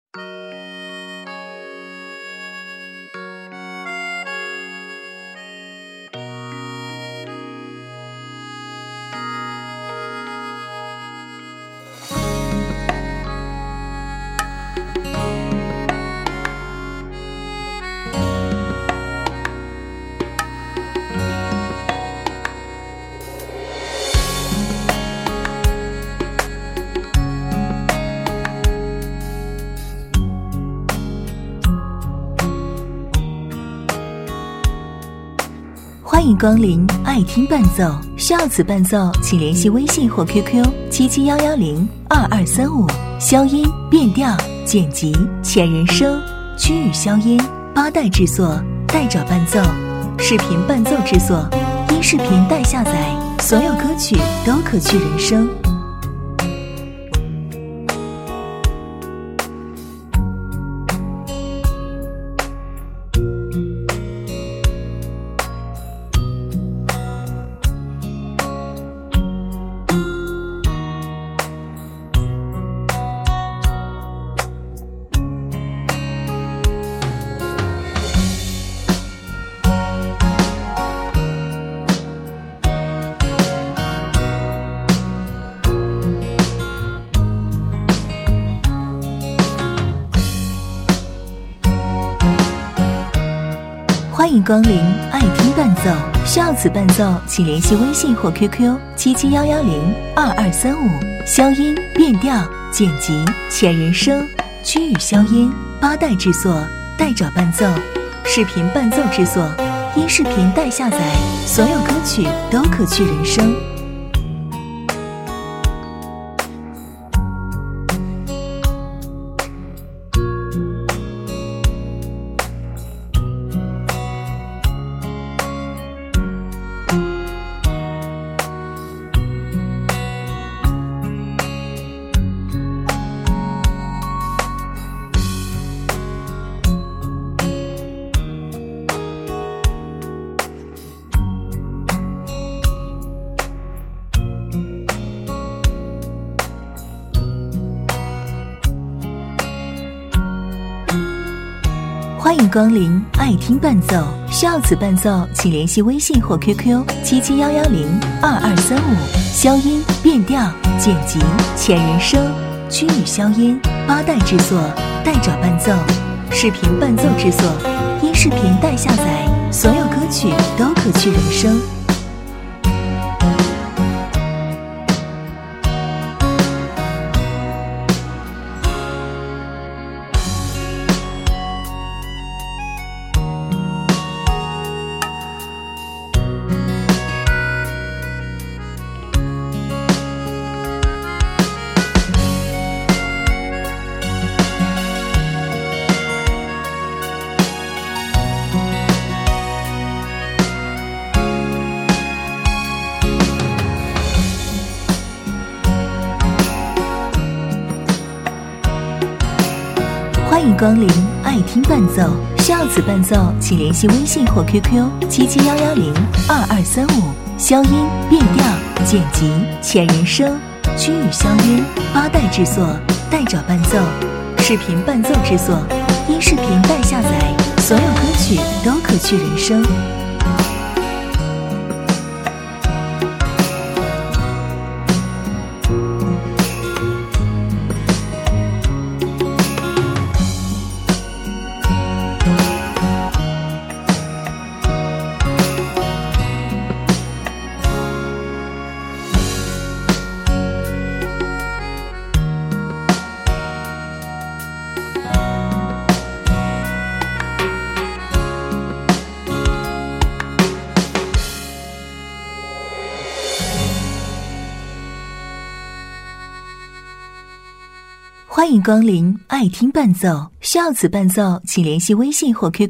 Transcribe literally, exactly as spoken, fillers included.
欢迎光临爱听伴奏，需要此伴奏请联系微信或 Q Q 七七幺幺零二二三五，消音、变调、剪辑、前人声、区域消音、八代制作、代找伴奏、视频伴奏制作、音视频代下载，所有歌曲都可去人声。欢迎光临爱听伴奏，需要此伴奏请联系微信或 Q Q 七七幺幺零二二三五，消音、变调、剪辑、前人声、区域消音、八代制作、代找伴奏、视频伴奏制作、音视频代下载，所有歌曲都可去人声。欢迎光临爱听伴奏，需要此伴奏请联系微信或 Q Q 七七幺幺零二二三五，消音、变调、剪辑、前人声、区域消音、八代制作、代找伴奏、视频伴奏制作、音视频代下载，所有歌曲都可去人声。欢迎光临爱听伴奏，需要此伴奏请联系微信或 Q Q 七七幺幺零二二三五，消音、变调、剪辑、前人声、区域消音、八代制作、代找伴奏、视频伴奏制作、音视频代下载，所有歌曲都可去人声。欢迎光临爱听伴奏，需要此伴奏请联系微信或 Q Q